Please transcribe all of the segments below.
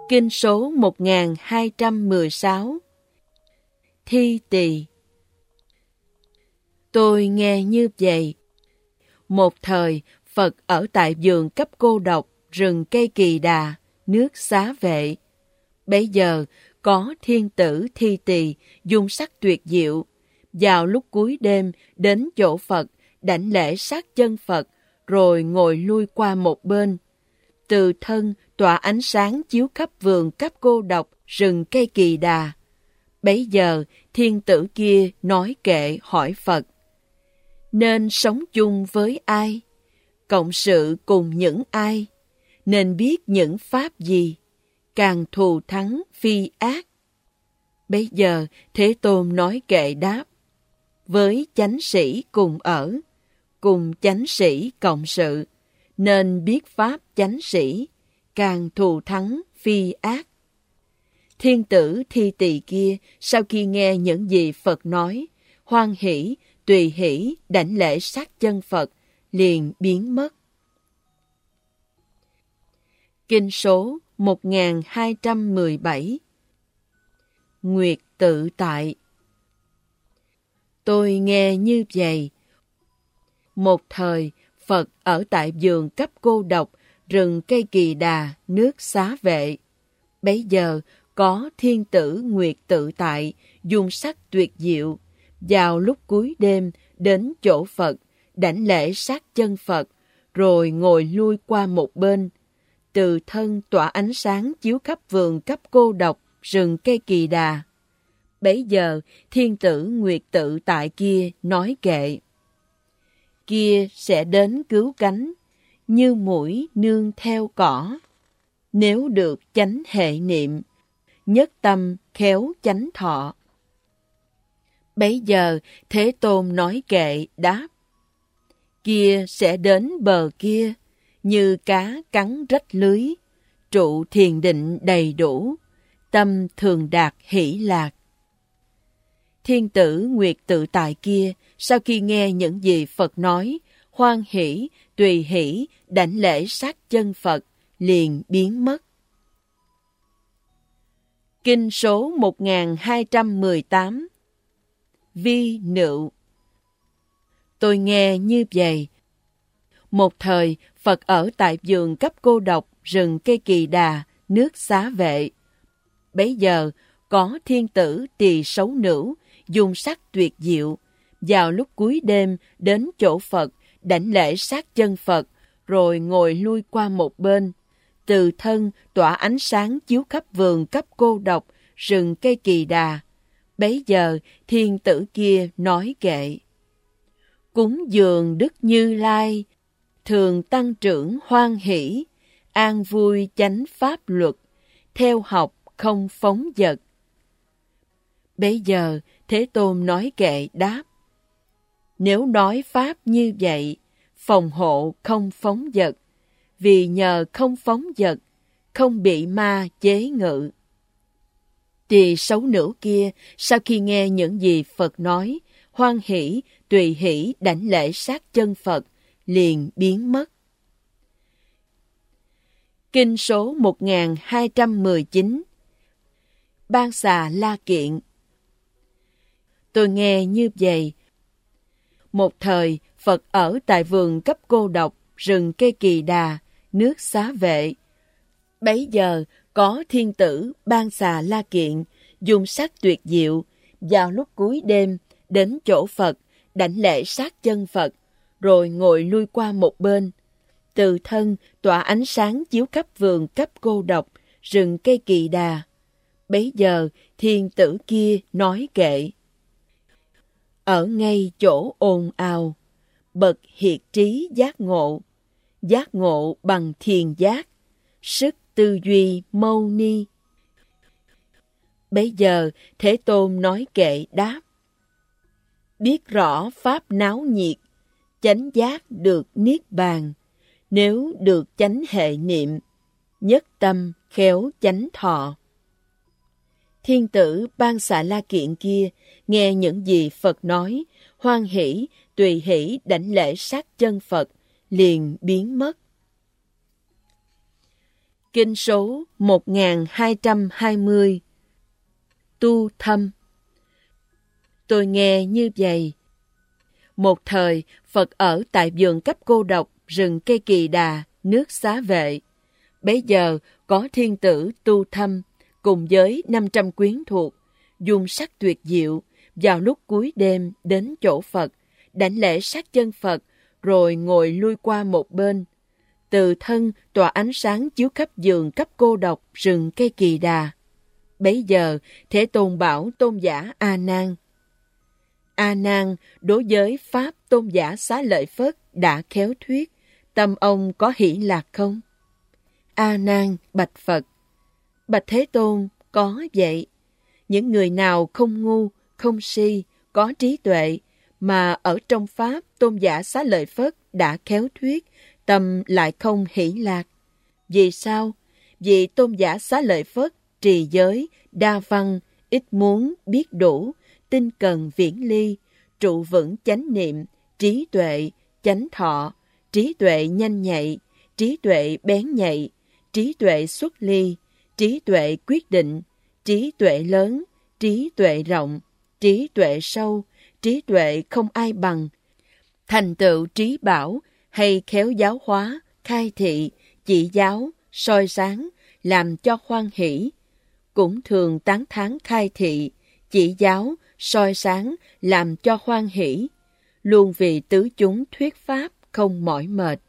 Kinh số 1216. Thi Tỳ. Tôi nghe như vậy. Một thời, Phật ở tại vườn cấp cô độc, rừng cây Kỳ Đà, nước Xá Vệ. Bấy giờ, có thiên tử Thi Tỳ dung sắc tuyệt diệu. Vào lúc cuối đêm, đến chỗ Phật, đảnh lễ sát chân Phật, rồi ngồi lui qua một bên. Từ thân tỏa ánh sáng chiếu khắp vườn cấp cô độc, rừng cây Kỳ Đà. Bấy giờ, thiên tử kia nói kệ hỏi Phật: nên sống chung với ai? Cộng sự cùng những ai? Nên biết những pháp gì? Càng thù thắng phi ác. Bấy giờ, Thế Tôn nói kệ đáp: với chánh sĩ cùng ở, cùng chánh sĩ cộng sự, nên biết pháp chánh sĩ, càng thù thắng phi ác. Thiên tử Thi Tỳ kia, sau khi nghe những gì Phật nói, hoan hỷ, tùy hỷ, đảnh lễ sát chân Phật, liền biến mất. Kinh số 1217. Nguyệt tự tại. Tôi nghe như vậy. Một thời, Phật ở tại vườn cấp cô độc, rừng cây Kỳ Đà, nước Xá Vệ. Bấy giờ, có thiên tử Nguyệt tự tại, dung sắc tuyệt diệu. Vào lúc cuối đêm, đến chỗ Phật, đảnh lễ sát chân Phật, rồi ngồi lui qua một bên. Từ thân tỏa ánh sáng chiếu khắp vườn cấp cô độc, rừng cây Kỳ Đà. Bấy giờ, thiên tử Nguyệt tự tại kia nói kệ: kia sẽ đến cứu cánh, như muỗi nương theo cỏ. Nếu được chánh hệ niệm, nhất tâm khéo chánh thọ. Bấy giờ, Thế Tôn nói kệ đáp: kia sẽ đến bờ kia, như cá cắn rách lưới, trụ thiền định đầy đủ, tâm thường đạt hỷ lạc. Thiên tử Nguyệt tự tại kia, sau khi nghe những gì Phật nói, hoan hỷ, tùy hỷ, đảnh lễ sát chân Phật, liền biến mất. Kinh số 1218. Vi Nựu. Tôi nghe như vậy. Một thời, Phật ở tại vườn cấp cô độc, rừng cây Kỳ Đà, nước Xá Vệ. Bấy giờ, có thiên tử Tỳ Xấu Nữu, dung sắc tuyệt diệu. Vào lúc cuối đêm, đến chỗ Phật, đảnh lễ sát chân Phật, rồi ngồi lui qua một bên. Từ thân tỏa ánh sáng chiếu khắp vườn cấp cô độc, rừng cây Kỳ Đà. Bấy giờ, thiên tử kia nói kệ: cúng dường Đức Như Lai, thường tăng trưởng hoan hỷ, an vui chánh pháp luật, theo học không phóng dật. Bấy giờ, Thế Tôn nói kệ đáp: nếu nói pháp như vậy, phòng hộ không phóng dật, vì nhờ không phóng dật, không bị ma chế ngự. Tỳ Xấu Nữu kia, sau khi nghe những gì Phật nói, hoan hỷ, tùy hỷ, đảnh lễ sát chân Phật, liền biến mất. Kinh số 1219. Ban Xà La Kiện. Tôi nghe như vậy. Một thời, Phật ở tại vườn cấp cô độc, rừng cây Kỳ Đà, nước Xá Vệ. Bấy giờ, có thiên tử Ban Xà La Kiện, dung sắc tuyệt diệu. Vào lúc cuối đêm, đến chỗ Phật, đảnh lễ sát chân Phật, rồi ngồi lui qua một bên. Từ thân tỏa ánh sáng chiếu khắp vườn cấp cô độc, rừng cây Kỳ Đà. Bấy giờ, thiên tử kia nói kệ: ở ngay chỗ ồn ào, bậc hiệt trí giác ngộ bằng thiền giác, sức tư duy mâu ni. Bấy giờ, Thế Tôn nói kệ đáp: biết rõ pháp náo nhiệt, chánh giác được niết bàn, nếu được chánh hệ niệm, nhất tâm khéo chánh thọ. Thiên tử Ban Xà La Kiện kia, nghe những gì Phật nói, hoan hỷ, tùy hỷ đảnh lễ sát chân Phật, liền biến mất. Kinh số 1220. Tu thâm. Tôi nghe như vậy. Một thời, Phật ở tại vườn cấp cô độc, rừng cây Kỳ Đà, nước Xá Vệ. Bấy giờ có thiên tử Tu Thâm cùng với 500 quyến thuộc, dùng sắc tuyệt diệu, vào lúc cuối đêm đến chỗ Phật, đảnh lễ sát chân Phật, rồi ngồi lui qua một bên. Từ thân tỏa ánh sáng chiếu khắp vườn cấp cô độc, rừng cây Kỳ Đà. Bấy giờ, Thế Tôn bảo tôn giả A Nan: A Nan, đối với pháp tôn giả Xá Lợi Phất đã khéo thuyết, tâm ông có hỷ lạc không? A Nan bạch Phật: Bạch Thế Tôn, có vậy. Những người nào không ngu, không si, có trí tuệ, mà ở trong pháp tôn giả Xá Lợi Phất đã khéo thuyết, tâm lại không hỷ lạc. Vì sao? Vì tôn giả Xá Lợi Phất trì giới, đa văn, ít muốn, biết đủ, tinh cần viễn ly, trụ vững chánh niệm, trí tuệ, chánh thọ, trí tuệ nhanh nhạy, trí tuệ bén nhạy, trí tuệ xuất ly, trí tuệ quyết định, trí tuệ lớn, trí tuệ rộng, trí tuệ sâu, trí tuệ không ai bằng. Thành tựu trí bảo hay khéo giáo hóa, khai thị, chỉ giáo, soi sáng, làm cho hoan hỷ. Cũng thường tán thán khai thị, chỉ giáo, soi sáng, làm cho hoan hỷ. Luôn vì tứ chúng thuyết pháp không mỏi mệt.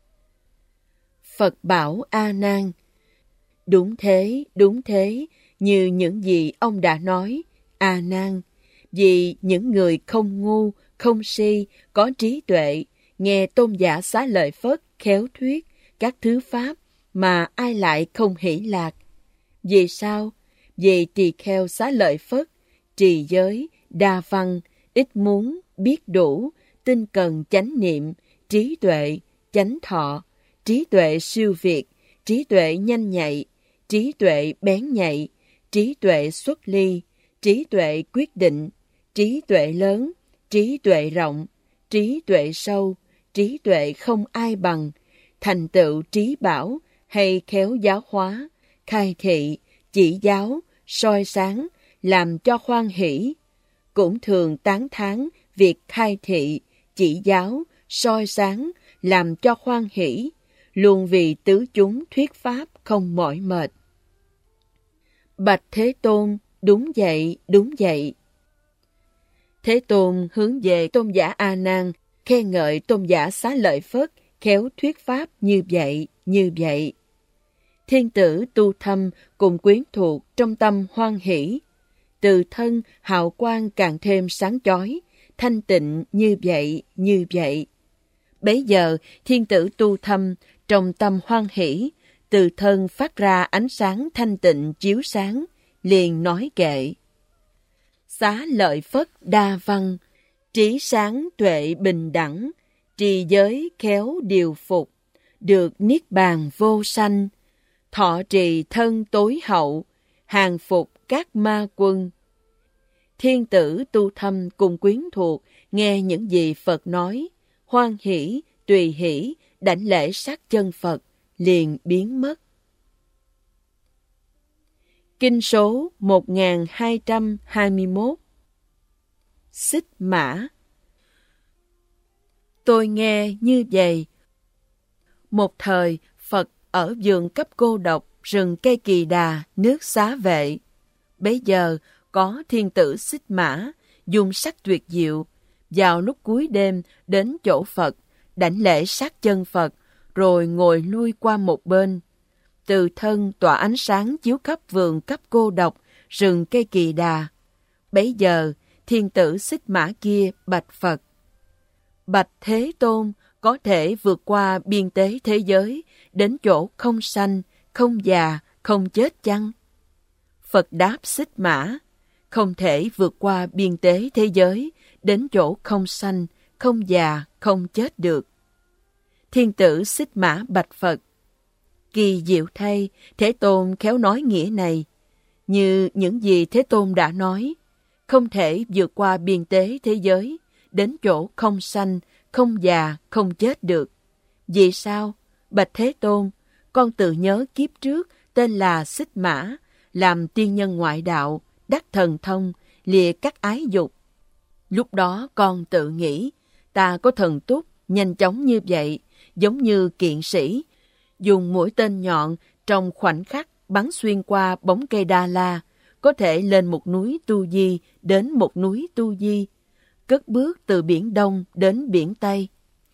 Phật bảo A Nan: đúng thế, như những gì ông đã nói, A Nan. Vì những người không ngu, không si, có trí tuệ, nghe tôn giả Xá Lợi Phất khéo thuyết các thứ pháp mà ai lại không hỷ lạc. Vì sao? Vì tỳ kheo Xá Lợi Phất trì giới, đa văn, ít muốn, biết đủ, tinh cần chánh niệm, trí tuệ, chánh thọ, trí tuệ siêu việt, trí tuệ nhanh nhạy, trí tuệ bén nhạy, trí tuệ xuất ly, trí tuệ quyết định, trí tuệ lớn, trí tuệ rộng, trí tuệ sâu, trí tuệ không ai bằng, thành tựu trí bảo hay khéo giáo hóa, khai thị, chỉ giáo, soi sáng, làm cho hoan hỷ. Cũng thường tán thán việc khai thị, chỉ giáo, soi sáng, làm cho hoan hỷ. Luôn vì tứ chúng thuyết pháp không mỏi mệt. Bạch Thế Tôn, đúng vậy. Thế Tôn hướng về tôn giả A Nan, khen ngợi tôn giả Xá Lợi Phất khéo thuyết pháp như vậy. Thiên tử Tu Thâm cùng quyến thuộc trong tâm hoan hỷ. Từ thân hào quang càng thêm sáng chói, thanh tịnh như vậy. Bấy giờ thiên tử Tu Thâm trong tâm hoan hỷ, từ thân phát ra ánh sáng thanh tịnh chiếu sáng, liền nói kệ: Xá Lợi Phất đa văn, trí sáng tuệ bình đẳng, trì giới khéo điều phục, được niết bàn vô sanh, thọ trì thân tối hậu, hàng phục các ma quân. Thiên tử Tu Thâm cùng quyến thuộc nghe những gì Phật nói, hoan hỷ, tùy hỷ, đảnh lễ sát chân Phật, liền biến mất. Kinh số 1221. Xích Mã. Tôi nghe như vậy. Một thời, Phật ở vườn cấp cô độc, rừng cây Kỳ Đà, nước Xá Vệ. Bấy giờ, có thiên tử Xích Mã, dùng sắc tuyệt diệu, vào lúc cuối đêm đến chỗ Phật, đảnh lễ sát chân Phật, rồi ngồi lui qua một bên. Từ thân tỏa ánh sáng chiếu khắp vườn cấp cô độc, rừng cây Kỳ Đà. Bấy giờ, thiên tử Xích Mã kia bạch Phật: Bạch Thế Tôn, có thể vượt qua biên tế thế giới, đến chỗ không sanh, không già, không chết chăng? Phật đáp Xích Mã: không thể vượt qua biên tế thế giới, đến chỗ không sanh, không già, không chết được. Thiên tử Xích Mã bạch Phật: kỳ diệu thay, Thế Tôn khéo nói nghĩa này. Như những gì Thế Tôn đã nói, không thể vượt qua biên tế thế giới, đến chỗ không sanh, không già, không chết được. Vì sao? Bạch Thế Tôn, con tự nhớ kiếp trước tên là Xích Mã, làm tiên nhân ngoại đạo, đắc thần thông, lìa các ái dục. Lúc đó con tự nghĩ, ta có thần túc, nhanh chóng như vậy, giống như kiện sĩ, dùng mũi tên nhọn trong khoảnh khắc bắn xuyên qua bóng cây đa la, có thể lên một núi Tu Di đến một núi Tu Di, cất bước từ biển Đông đến biển Tây.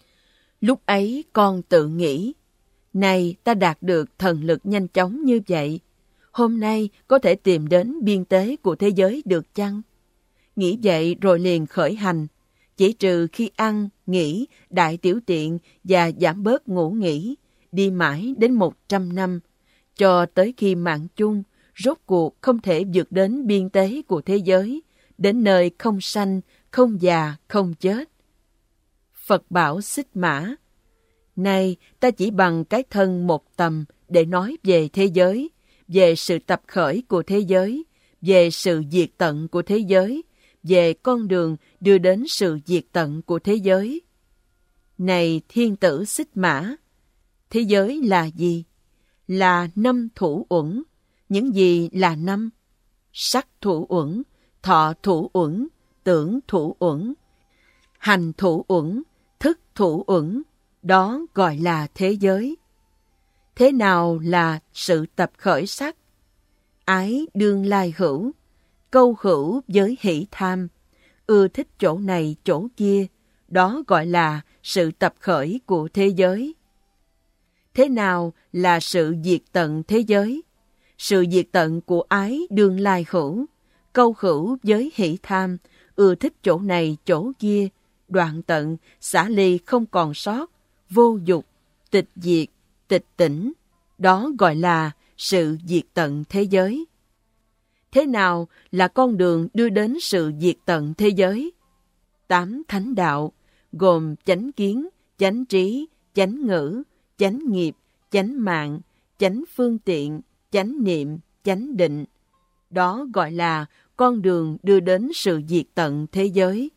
Lúc ấy con tự nghĩ, này ta đạt được thần lực nhanh chóng như vậy, hôm nay có thể tìm đến biên tế của thế giới được chăng? Nghĩ vậy rồi liền khởi hành, chỉ trừ khi ăn, nghỉ, đại tiểu tiện và giảm bớt ngủ nghỉ, đi mãi đến 100 năm, cho tới khi mạng chung, rốt cuộc không thể vượt đến biên tế của thế giới, đến nơi không sanh, không già, không chết. Phật bảo Xích Mã, này ta chỉ bằng cái thân một tầm để nói về thế giới, về sự tập khởi của thế giới, về sự diệt tận của thế giới, về con đường đưa đến sự diệt tận của thế giới. Này thiên tử Xích Mã, thế giới là gì? Là 5 thủ uẩn. Những gì là 5? Sắc thủ uẩn, thọ thủ uẩn, tưởng thủ uẩn, hành thủ uẩn, thức thủ uẩn. Đó gọi là thế giới. Thế nào là sự tập khởi sắc? Ái đương lai hữu, câu hữu với hỷ tham, ưa thích chỗ này chỗ kia, đó gọi là sự tập khởi của thế giới. Thế nào là sự diệt tận thế giới? Sự diệt tận của ái đương lai hữu, câu hữu với hỷ tham, ưa thích chỗ này chỗ kia, đoạn tận, xả ly không còn sót, vô dục, tịch diệt, tịch tỉnh, đó gọi là sự diệt tận thế giới. Thế nào là con đường đưa đến sự diệt tận thế giới? 8 thánh đạo, gồm chánh kiến, chánh trí, chánh ngữ, chánh nghiệp, chánh mạng, chánh phương tiện, chánh niệm, chánh định. Đó gọi là con đường đưa đến sự diệt tận thế giới.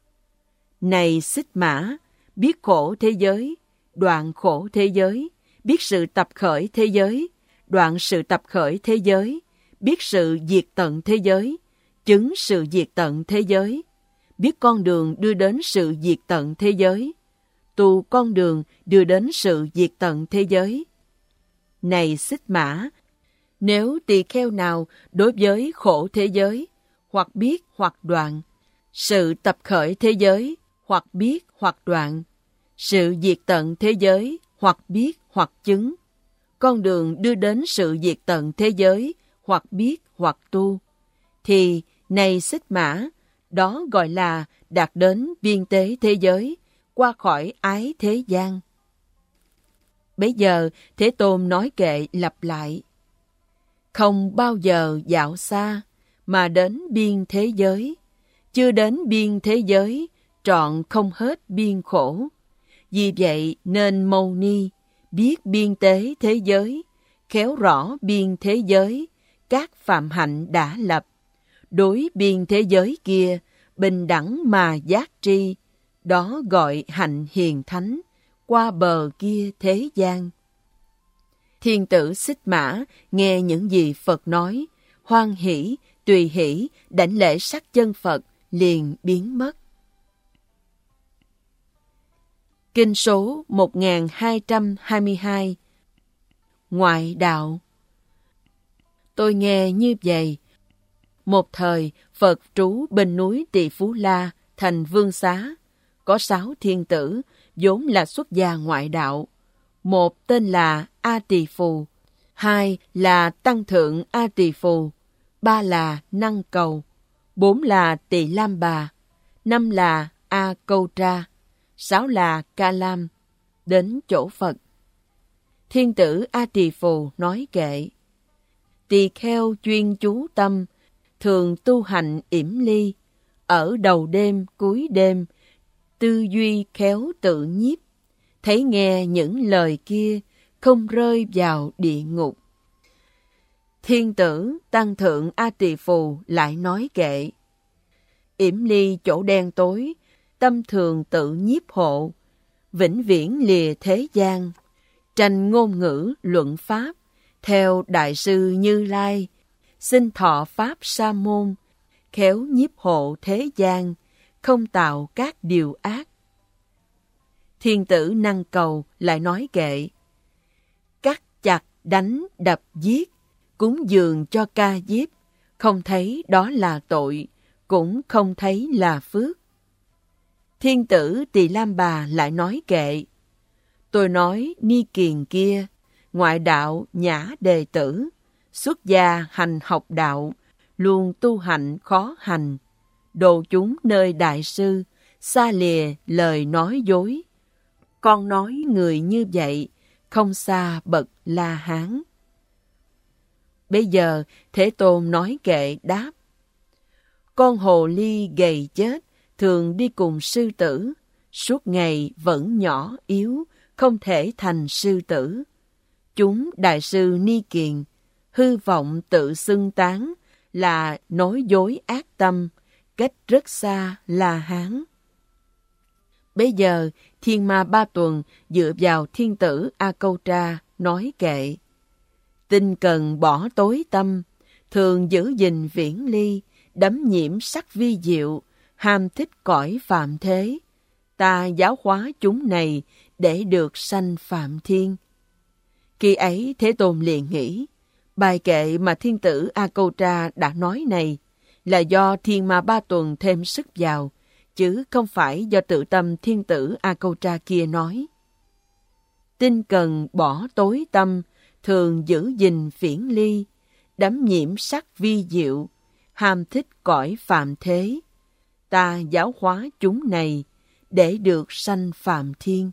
Này Xích Mã, biết khổ thế giới, đoạn khổ thế giới, biết sự tập khởi thế giới, đoạn sự tập khởi thế giới, biết sự diệt tận thế giới, chứng sự diệt tận thế giới, biết con đường đưa đến sự diệt tận thế giới, tu con đường đưa đến sự diệt tận thế giới. Này Xích Mã, nếu tỳ kheo nào đối với khổ thế giới, hoặc biết hoặc đoạn, sự tập khởi thế giới, hoặc biết hoặc đoạn, sự diệt tận thế giới, hoặc biết hoặc chứng, con đường đưa đến sự diệt tận thế giới, hoặc biết hoặc tu, thì này Xích Mã, đó gọi là đạt đến biên tế thế giới, qua khỏi ái thế gian. Bấy giờ Thế Tôn nói kệ lặp lại, không bao giờ dạo xa mà đến biên thế giới, chưa đến biên thế giới trọn không hết biên khổ. Vì vậy nên Mâu Ni biết biên tế thế giới, khéo rõ biên thế giới, các phạm hạnh đã lập. Đối biên thế giới kia, bình đẳng mà giác tri, đó gọi hạnh hiền thánh, qua bờ kia thế gian. Thiên tử Xích Mã nghe những gì Phật nói, hoan hỷ, tùy hỷ, đảnh lễ sắc chân Phật, liền biến mất. Kinh số 1222. Ngoại đạo. Tôi nghe như vậy. Một thời, Phật trú bên núi Tỳ Phú La, thành Vương Xá. Có 6 thiên tử, vốn là xuất gia ngoại đạo. Một tên là A Tỳ Phù, 2 là Tăng Thượng A Tỳ Phù, 3 là Năng Cầu, 4 là Tỳ Lam Bà, 5 là A Câu Tra, 6 là Ca Lam, đến chỗ Phật. Thiên tử A Tỳ Phù nói kệ, tỳ kheo chuyên chú tâm, thường tu hành yểm ly, ở đầu đêm cuối đêm, tư duy khéo tự nhiếp, thấy nghe những lời kia, không rơi vào địa ngục. Thiên tử Tăng Thượng A Tỳ Phù lại nói kệ, yểm ly chỗ đen tối, tâm thường tự nhiếp hộ, vĩnh viễn lìa thế gian, tranh ngôn ngữ luận pháp, theo Đại sư Như Lai, xin thọ pháp sa môn, khéo nhiếp hộ thế gian, không tạo các điều ác. Thiên tử Năng Cầu lại nói kệ: cắt chặt đánh đập giết, cúng dường cho ca diếp, không thấy đó là tội, cũng không thấy là phước. Thiên tử Tỳ Lam Bà lại nói kệ: tôi nói Ni Kiền kia, ngoại đạo nhã đề tử, xuất gia hành học đạo, luôn tu hạnh khó hành, độ chúng nơi đại sư, xa lìa lời nói dối. Con nói người như vậy, không xa bậc La Hán. Bây giờ Thế Tôn nói kệ đáp: con hồ ly gầy chết, thường đi cùng sư tử, suốt ngày vẫn nhỏ yếu, không thể thành sư tử. Chúng đại sư Ni Kiền, hư vọng tự xưng tán, là nói dối ác tâm, cách rất xa La Hán. Bây giờ Thiên Ma Ba Tuần dựa vào thiên tử A Câu Tra nói kệ: tinh cần bỏ tối tâm, thường giữ gìn viễn ly, đắm nhiễm sắc vi diệu, ham thích cõi phạm thế. Ta giáo hóa chúng này để được sanh phạm thiên. Khi ấy Thế Tôn liền nghĩ, bài kệ mà thiên tử A Câu Tra đã nói này là do Thiên Ma Ba Tuần thêm sức vào, chứ không phải do tự tâm thiên tử A Câu Tra kia nói. Tinh cần bỏ tối tâm, thường giữ gìn viễn ly, đắm nhiễm sắc vi diệu, ham thích cõi phạm thế. Ta giáo hóa chúng này để được sanh phạm thiên.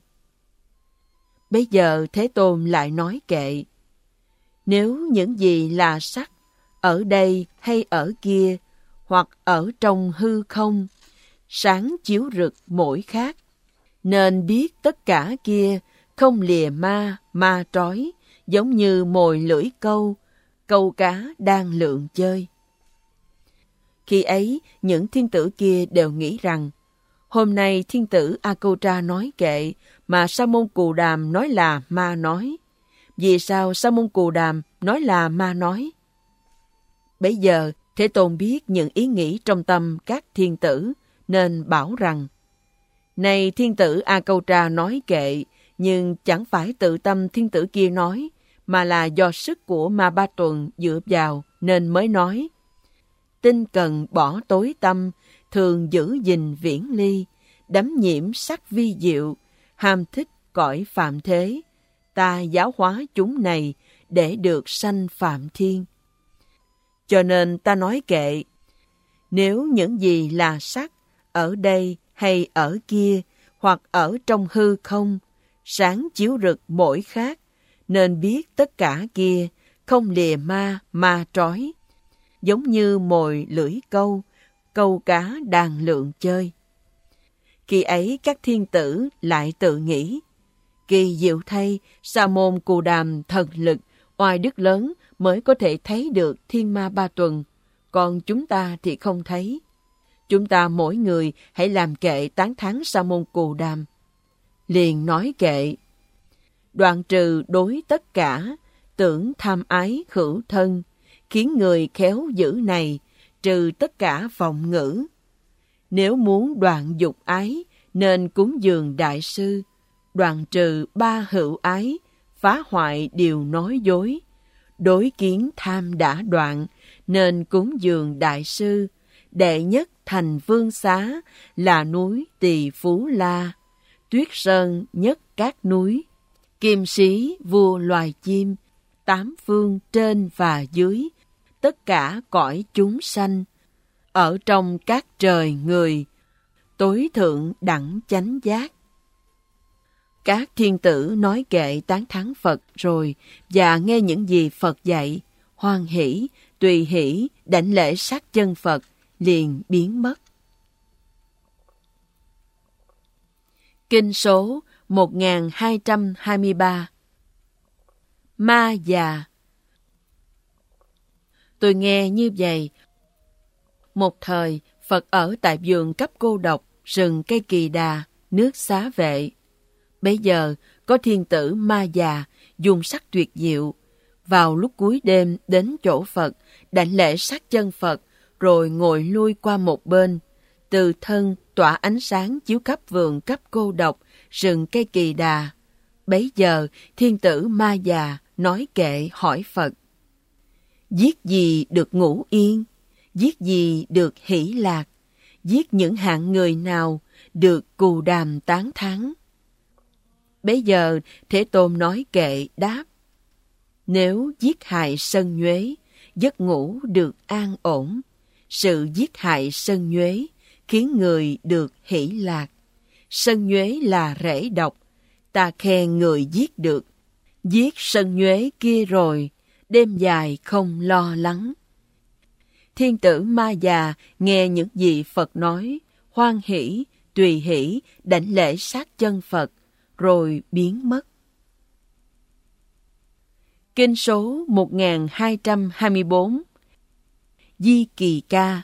Bây giờ Thế Tôn lại nói kệ: nếu những gì là sắc, ở đây hay ở kia, hoặc ở trong hư không, sáng chiếu rực mỗi khác, nên biết tất cả kia không lìa ma trói, giống như mồi lưỡi câu, câu cá đang lượn chơi. Khi ấy, những thiên tử kia đều nghĩ rằng, hôm nay thiên tử A Câu Tra nói kệ, mà Sa môn Cù Đàm nói là ma nói. Vì sao Sa môn Cù Đàm nói là ma nói? Bấy giờ, Thế Tôn biết những ý nghĩ trong tâm các thiên tử, nên bảo rằng, này thiên tử A Câu Tra nói kệ, nhưng chẳng phải tự tâm thiên tử kia nói, mà là do sức của Ma Ba Tuần dựa vào nên mới nói. Tinh cần bỏ tối tâm, thường giữ gìn viễn ly, đắm nhiễm sắc vi diệu, ham thích cõi phạm thế. Ta giáo hóa chúng này để được sanh phạm thiên. Cho nên ta nói kệ, nếu những gì là sắc, ở đây hay ở kia, hoặc ở trong hư không, sáng chiếu rực mỗi khác, nên biết tất cả kia không lìa ma trói, giống như mồi lưỡi câu, câu cá đang lượn chơi. Khi ấy các thiên tử lại tự nghĩ, kỳ diệu thay, Sa môn Cù Đàm thần lực, oai đức lớn mới có thể thấy được Thiên Ma Ba Tuần, còn chúng ta thì không thấy. Chúng ta mỗi người hãy làm kệ tán thán Sa môn Cù Đàm. Liền nói kệ: đoạn trừ đối tất cả, tưởng tham ái hữu thân, khiến người khéo giữ này, trừ tất cả vọng ngữ. Nếu muốn đoạn dục ái, nên cúng dường đại sư, đoạn trừ ba hữu ái, phá hoại điều nói dối. Đối kiến tham đã đoạn, nên cúng dường đại sư, đệ nhất thành vương xá, là núi Tỳ Phú La, tuyết sơn nhất các núi, kim sĩ vua loài chim, tám phương trên và dưới, tất cả cõi chúng sanh, ở trong các trời người, tối thượng đẳng chánh giác. Các thiên tử nói kệ tán thán Phật rồi, và nghe những gì Phật dạy, hoan hỷ, tùy hỷ, đảnh lễ sát chân Phật, liền biến mất. Kinh số 1223. Ma già. Tôi nghe như vậy. Một thời, Phật ở tại vườn cấp cô độc, rừng cây kỳ đà, nước xá vệ. Bây giờ, có thiên tử Ma Già dùng sắc tuyệt diệu, vào lúc cuối đêm đến chỗ Phật, đảnh lễ sát chân Phật, rồi ngồi lui qua một bên. Từ thân tỏa ánh sáng chiếu khắp vườn khắp cô độc, rừng cây kỳ đà. Bấy giờ thiên tử Ma Già nói kệ hỏi Phật: giết gì được ngủ yên? Giết gì được hỷ lạc? Giết những hạng người nào được cù đàm tán thán? Bấy giờ Thế Tôn nói kệ đáp: nếu giết hại sân nhuế, giấc ngủ được an ổn. Sự giết hại sân nhuế khiến người được hỷ lạc. Sân nhuế là rễ độc, ta khen người giết được. Giết sân nhuế kia rồi, đêm dài không lo lắng. Thiên tử Ma Già nghe những gì Phật nói, hoan hỷ, tùy hỷ, đảnh lễ sát chân Phật, rồi biến mất. Kinh số 1224. Di Kỳ Ca.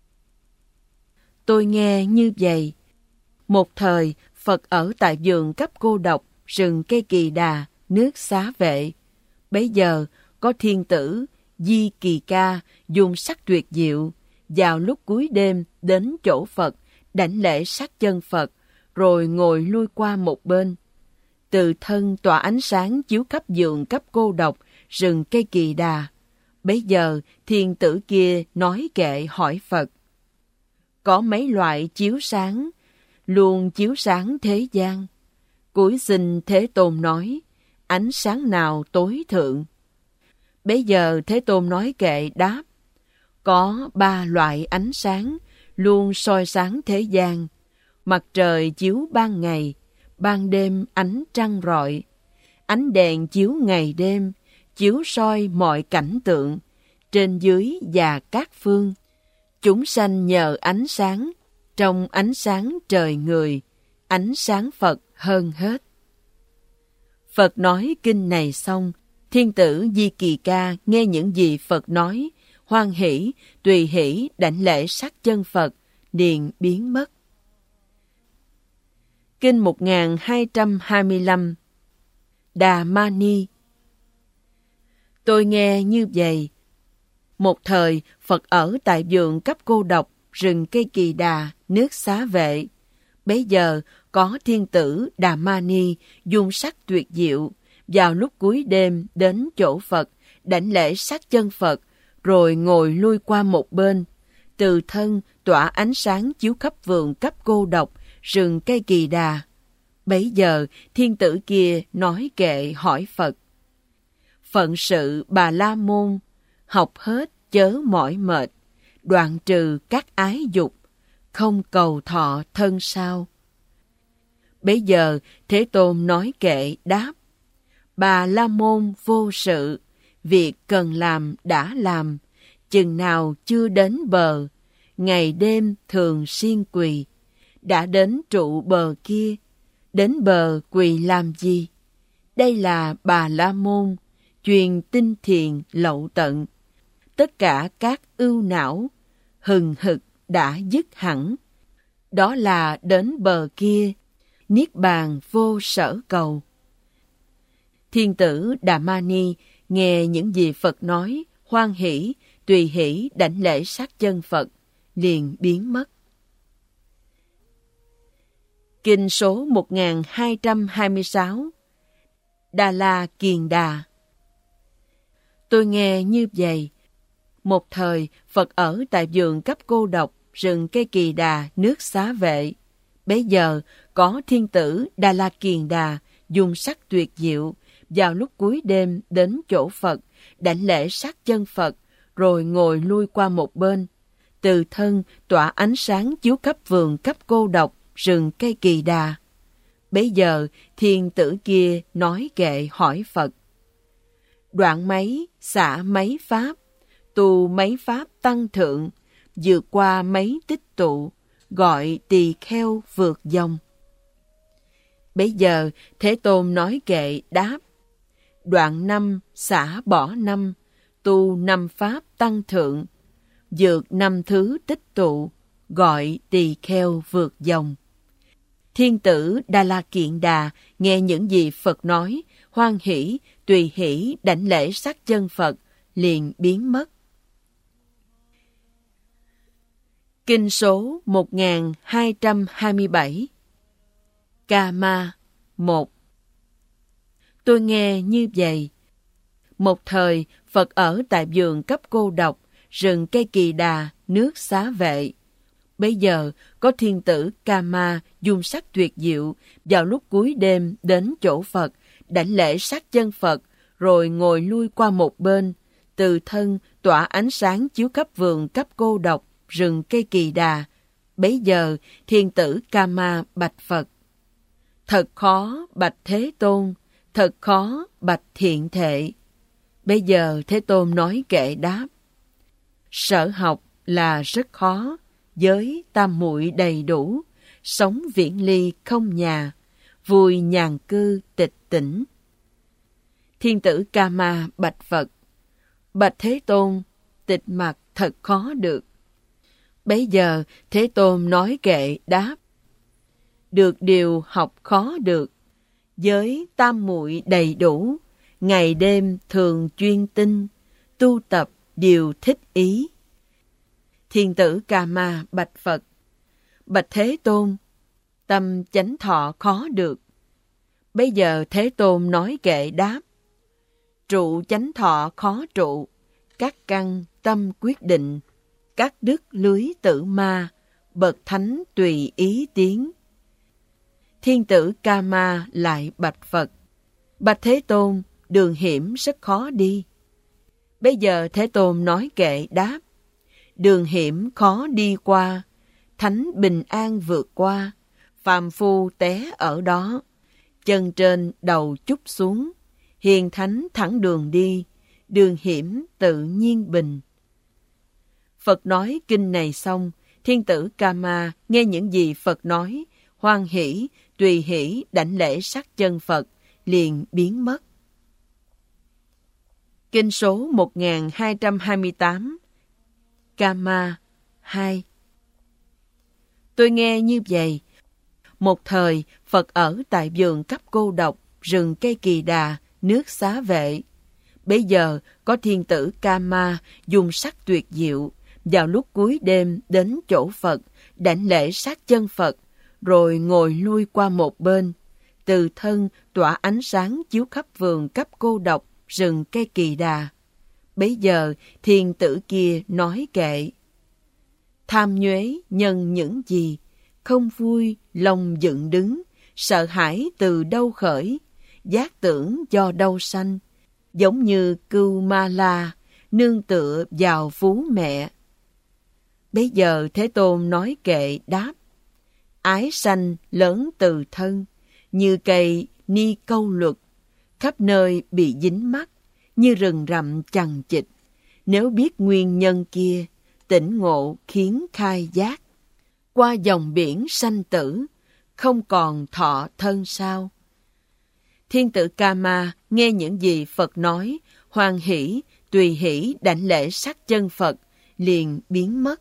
Tôi nghe như vậy. Một thời, Phật ở tại vườn cấp cô độc, rừng cây kỳ đà, nước Xá Vệ. Bấy giờ, có thiên tử Di Kỳ Ca dùng sắc tuyệt diệu, vào lúc cuối đêm đến chỗ Phật, đảnh lễ sát chân Phật, rồi ngồi lui qua một bên. Từ thân tỏa ánh sáng chiếu khắp vườn cấp cô độc, rừng cây kỳ đà. Bấy giờ thiên tử kia nói kệ hỏi Phật: có mấy loại chiếu sáng, luôn chiếu sáng thế gian. Cúi xin Thế Tôn nói, ánh sáng nào tối thượng? Bấy giờ Thế Tôn nói kệ đáp: có 3 loại ánh sáng, luôn soi sáng thế gian. Mặt trời chiếu ban ngày, ban đêm ánh trăng rọi. Ánh đèn chiếu ngày đêm, chiếu soi mọi cảnh tượng, trên dưới và các phương. Chúng sanh nhờ ánh sáng, trong ánh sáng trời người, ánh sáng Phật hơn hết. Phật nói kinh này xong, thiên tử Di Kỳ Ca nghe những gì Phật nói, hoan hỷ, tùy hỷ, đảnh lễ sát chân Phật, liền biến mất. Kinh 1225. Đà Ma Ni. Tôi nghe như vậy. Một thời, Phật ở tại vườn cấp cô độc, rừng cây kỳ đà, nước Xá Vệ. Bấy giờ, có thiên tử Đà Ma Ni dùng sắc tuyệt diệu, vào lúc cuối đêm đến chỗ Phật, đảnh lễ sát chân Phật, rồi ngồi lui qua một bên. Từ thân tỏa ánh sáng chiếu khắp vườn cấp cô độc, rừng cây kỳ đà. Bấy giờ, thiên tử kia nói kệ hỏi Phật: phận sự Bà La Môn, học hết chớ mỏi mệt, đoạn trừ các ái dục, không cầu thọ thân sao? Bấy giờ, Thế Tôn nói kệ đáp: Bà La Môn vô sự, việc cần làm đã làm, chừng nào chưa đến bờ, ngày đêm thường siêng quỳ. Đã đến trụ bờ kia, đến bờ quỳ làm gì? Đây là Bà La Môn, truyền tinh thiền lậu tận. Tất cả các ưu não, hừng hực đã dứt hẳn. Đó là đến bờ kia, niết bàn vô sở cầu. Thiên tử Đà Ma Ni nghe những gì Phật nói, hoan hỷ, tùy hỷ, đảnh lễ sát chân Phật, liền biến mất. Kinh số 1226. Đà La Kiền Đà. Tôi nghe như vậy. Một thời, Phật ở tại vườn cấp cô độc, rừng cây kỳ đà, nước Xá Vệ. Bấy giờ, có thiên tử Đà La Kiền Đà dùng sắc tuyệt diệu, vào lúc cuối đêm đến chỗ Phật, đảnh lễ sát chân Phật, rồi ngồi lui qua một bên. Từ thân tỏa ánh sáng chiếu khắp vườn cấp cô độc, rừng cây kỳ đà. Bấy giờ, thiên tử kia nói kệ hỏi Phật: đoạn mấy, xả mấy pháp, tu mấy pháp tăng thượng, vượt qua mấy tích tụ, gọi tỳ kheo vượt dòng. Bấy giờ, Thế Tôn nói kệ đáp: đoạn 5, xả bỏ 5, tu 5 pháp tăng thượng, vượt 5 thứ tích tụ, gọi tỳ kheo vượt dòng. Thiên tử Đa La Kiện Đà nghe những gì Phật nói, hoan hỷ, tùy hỷ đảnh lễ sát chân Phật, liền biến mất. Kinh số 1227. Kama 1. Tôi nghe như vậy. Một thời, Phật ở tại vườn cấp cô độc, rừng cây kỳ đà, nước xá vệ. Bây giờ, có thiên tử Kama dung sắc tuyệt diệu, vào lúc cuối đêm đến chỗ Phật, đảnh lễ sát chân Phật, rồi ngồi lui qua một bên, từ thân tỏa ánh sáng chiếu khắp vườn cấp cô độc, rừng cây kỳ đà. Bấy giờ, thiên tử Kama bạch Phật: Thật khó, bạch Thế Tôn, thật khó, bạch Thiện Thệ. Bây giờ Thế Tôn nói kệ đáp: Sở học là rất khó, giới tam muội đầy đủ, sống viễn ly không nhà, vui nhàn cư tịch tỉnh. Thiên tử Kama bạch Phật: Bạch Thế Tôn, tịch mặc thật khó được. Bấy giờ Thế Tôn nói kệ đáp: Được điều học khó được, giới tam muội đầy đủ, ngày đêm thường chuyên tinh, tu tập điều thích ý. Thiên tử Kama bạch Phật: Bạch Thế Tôn, tâm chánh thọ khó được. Bây giờ Thế Tôn nói kệ đáp: Trụ chánh thọ khó trụ, các căn tâm quyết định, các đức lưới tử ma, bậc thánh tùy ý tiến. Thiên tử Kama lại bạch Phật: Bạch Thế Tôn, đường hiểm rất khó đi. Bây giờ Thế Tôn nói kệ đáp: Đường hiểm khó đi qua, thánh bình an vượt qua, phàm phu té ở đó, chân trên đầu chúc xuống, hiền thánh thẳng đường đi, đường hiểm tự nhiên bình. Phật nói kinh này xong, thiên tử Kama nghe những gì Phật nói, hoan hỷ, tùy hỷ đảnh lễ sát chân Phật, liền biến mất. Kinh số 1228. Kama 2. Tôi nghe như vậy. Một thời, Phật ở tại vườn cấp cô độc, rừng cây kỳ đà, nước xá vệ. Bây giờ, có thiên tử Kama dùng sắc tuyệt diệu, vào lúc cuối đêm đến chỗ Phật, đảnh lễ sát chân Phật, rồi ngồi lui qua một bên, từ thân tỏa ánh sáng chiếu khắp vườn cấp cô độc, rừng cây kỳ đà. Bấy giờ thiên tử kia nói kệ: Tham nhuế nhân những gì, không vui lòng dựng đứng, sợ hãi từ đâu khởi, giác tưởng do đâu sanh, giống như cưu ma la, nương tựa vào phú mẹ. Bấy giờ Thế Tôn nói kệ đáp: Ái sanh lớn từ thân, như cây ni câu luật, khắp nơi bị dính mắc, như rừng rậm chằng chịt. Nếu biết nguyên nhân kia, tỉnh ngộ khiến khai giác. Qua dòng biển sanh tử, không còn thọ thân sao? Thiên tử Kama nghe những gì Phật nói, hoan hỷ, tùy hỷ đảnh lễ sát chân Phật, liền biến mất.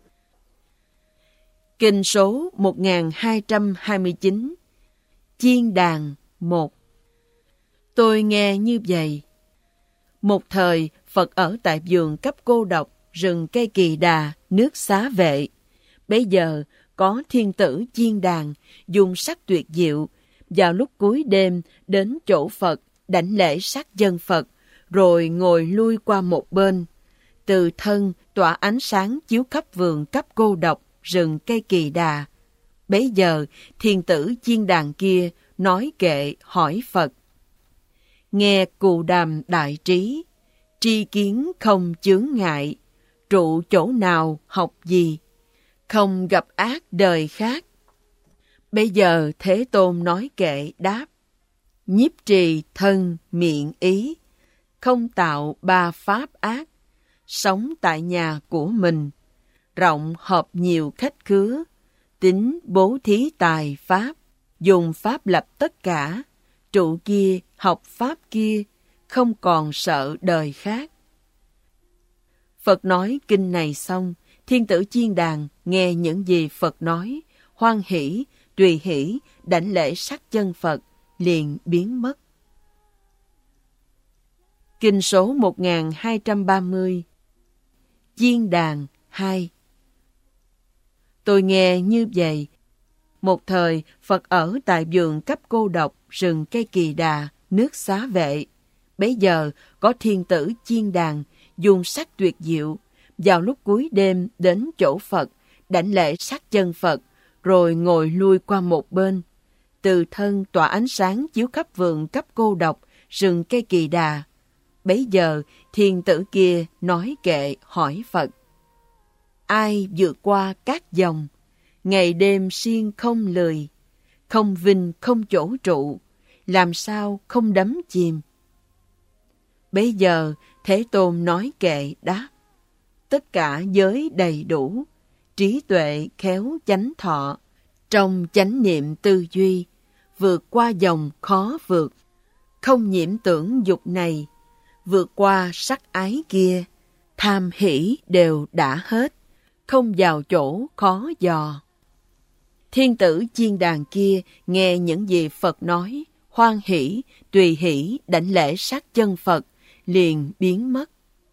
Kinh số 1229. Chiên đàn 1. Tôi nghe như vậy. Một thời, Phật ở tại vườn cấp cô độc, rừng cây kỳ đà, nước xá vệ. Bây giờ, có thiên tử chiên đàn, dùng sắc tuyệt diệu, vào lúc cuối đêm đến chỗ Phật, đảnh lễ sát chân Phật, rồi ngồi lui qua một bên. Từ thân tỏa ánh sáng chiếu khắp vườn cấp cô độc, rừng cây kỳ đà. Bấy giờ, thiên tử chiên đàn kia nói kệ hỏi Phật: Nghe cù đàm đại trí, tri kiến không chướng ngại, trụ chỗ nào học gì, không gặp ác đời khác. Bây giờ Thế Tôn nói kệ đáp: Nhiếp trì thân miệng ý, không tạo ba pháp ác, sống tại nhà của mình, rộng hợp nhiều khách khứa, tính bố thí tài pháp, dùng pháp lập tất cả, trụ kia học pháp kia, không còn sợ đời khác. Phật nói kinh này xong, thiên tử chiên đàn nghe những gì Phật nói, hoan hỷ, tùy hỷ, đảnh lễ sát chân Phật, liền biến mất. Kinh số 1230. Chiên đàn 2. Tôi nghe như vậy. Một thời, Phật ở tại vườn cấp cô độc, rừng cây Kỳ Đà, nước Xá Vệ. Bấy giờ, có thiên tử chiên đàn, dùng sắc tuyệt diệu. Vào lúc cuối đêm đến chỗ Phật, đảnh lễ sát chân Phật, rồi ngồi lui qua một bên. Từ thân tỏa ánh sáng chiếu khắp vườn cấp cô độc, rừng cây Kỳ Đà. Bấy giờ, thiên tử kia nói kệ hỏi Phật: ai vượt qua các dòng, ngày đêm siêng không lười, không vinh không chỗ trụ, làm sao không đắm chìm? Bấy giờ, Thế Tôn nói kệ đáp: tất cả giới đầy đủ, trí tuệ khéo chánh thọ, trong chánh niệm tư duy, vượt qua dòng khó vượt, không nhiễm tưởng dục này, vượt qua sắc ái kia, tham hỷ đều đã hết, không vào chỗ khó dò. Thiên tử chiên đàn kia nghe những gì Phật nói, hoan hỷ, tùy hỷ, đảnh lễ sát chân Phật, liền biến mất.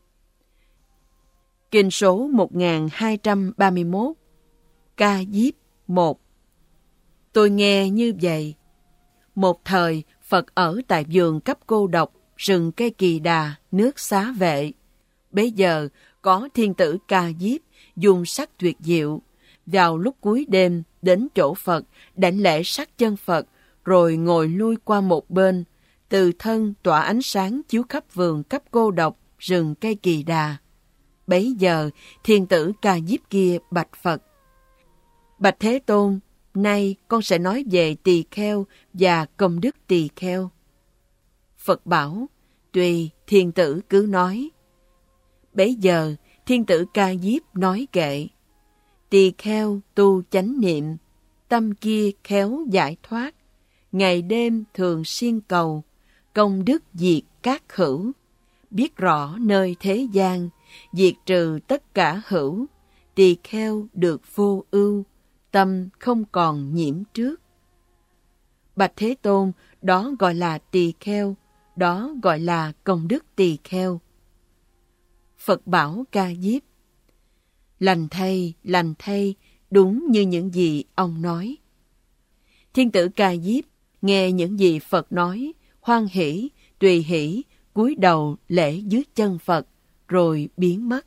Kinh số 1231. Ca Diếp 1. Tôi nghe như vậy. Một thời, Phật ở tại vườn cấp cô độc, rừng cây Kỳ Đà, nước Xá Vệ. Bấy giờ, có thiên tử Ca Diếp, dùng sắc tuyệt diệu. Vào lúc cuối đêm, đến chỗ Phật, đảnh lễ sát chân Phật, rồi ngồi lui qua một bên. Từ thân tỏa ánh sáng chiếu khắp vườn cấp cô độc, rừng cây Kỳ Đà. Bấy giờ, thiên tử Ca Diếp kia bạch Phật: bạch Thế Tôn, nay con sẽ nói về tỳ kheo và công đức tỳ kheo. Phật bảo: tùy, thiên tử cứ nói. Bấy giờ, thiên tử Ca Diếp nói kệ: tỳ kheo tu chánh niệm, tâm kia khéo giải thoát, ngày đêm thường siêng cầu, công đức diệt các hữu, biết rõ nơi thế gian, diệt trừ tất cả hữu, tỳ kheo được vô ưu, tâm không còn nhiễm trước. Bạch Thế Tôn, đó gọi là tỳ kheo, đó gọi là công đức tỳ kheo. Phật bảo Ca Diếp: lành thay, đúng như những gì ông nói. Thiên tử Ca Diếp nghe những gì Phật nói, hoan hỷ, tùy hỷ, cúi đầu lễ dưới chân Phật, rồi biến mất.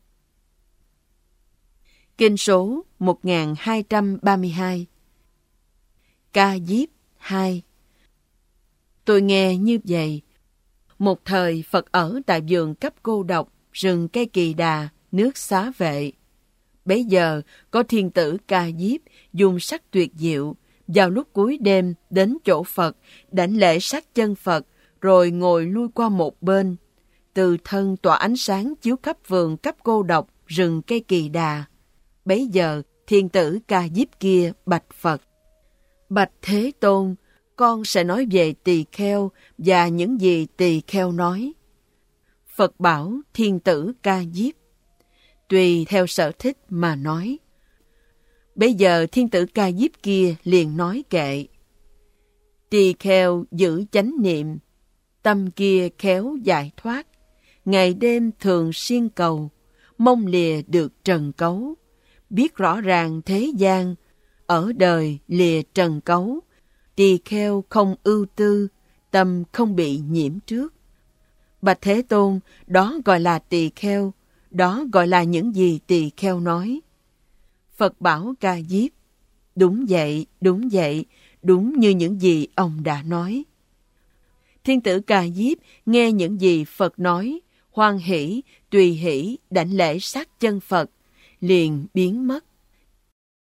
Kinh số 1232. Ca Diếp 2. Tôi nghe như vậy. Một thời, Phật ở tại vườn cấp cô độc, rừng cây Kỳ Đà, nước Xá Vệ. Bấy giờ, có thiên tử Ca Diếp, dùng sắc tuyệt diệu. Vào lúc cuối đêm, đến chỗ Phật, đảnh lễ sát chân Phật, rồi ngồi lui qua một bên. Từ thân tỏa ánh sáng chiếu khắp vườn cấp cô độc, rừng cây Kỳ Đà. Bấy giờ, thiên tử Ca Diếp kia bạch Phật: bạch Thế Tôn, con sẽ nói về tỳ kheo và những gì tỳ kheo nói. Phật bảo thiên tử Ca Diếp: tùy theo sở thích mà nói. Bây giờ thiên tử Ca Diếp kia liền nói kệ: tỳ kheo giữ chánh niệm, tâm kia khéo giải thoát, ngày đêm thường siêng cầu, mong lìa được trần cấu, biết rõ ràng thế gian, ở đời lìa trần cấu, tỳ kheo không ưu tư, tâm không bị nhiễm trước. Bạch Thế Tôn, đó gọi là tỳ kheo, đó gọi là những gì tỳ kheo nói. Phật bảo Ca Diếp: đúng vậy, đúng như những gì ông đã nói. Thiên tử Ca Diếp nghe những gì Phật nói, hoan hỷ, tùy hỷ, đảnh lễ sát chân Phật, liền biến mất.